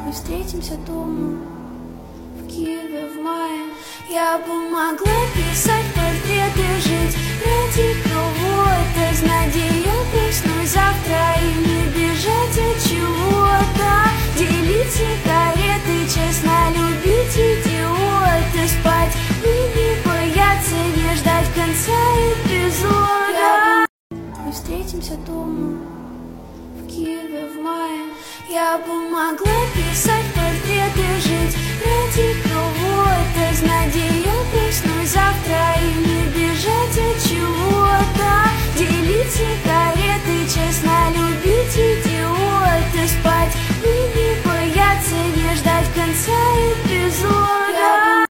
Мы встретимся дома в Киеве в мае. Я бы могла писать портреты, жить ради кого-то, знать, где я проснусь завтра и не бежать от чего-то. Делить сигареты, честно любить идиота, спать и не бояться, не ждать конца эпизода. Мы встретимся дома в Киеве в мае. Я бы могла